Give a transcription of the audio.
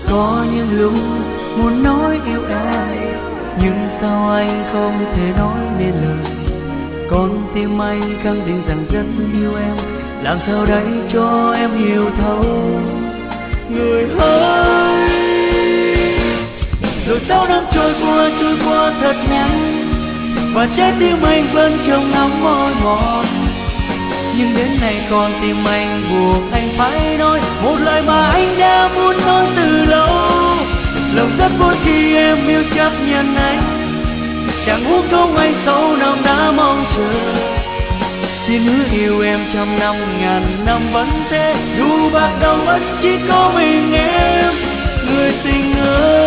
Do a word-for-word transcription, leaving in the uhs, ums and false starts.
Có những lúc muốn nói yêu em, nhưng sao anh không thể nói nên lời. Con tim anh khẳng định rằng rất yêu em, làm sao đấy cho em hiểu thấu. Người ơi, rồi sáu năm trôi qua trôi qua thật nhanh, và trái tim anh vẫn trong nắng môi mòn. Nhưng đến nay con tim anh buộc anh phải nói một lời mà anh đã muốn nói từ lâu. Lòng rất vui khi em yêu chấp nhận anh, chẳng uổng công anh sáu năm đã mong chờ. Xin hứa yêu em trăm năm ngàn năm vẫn thế, dù bạc đầu vẫn chỉ có mình em. Người tình ơi,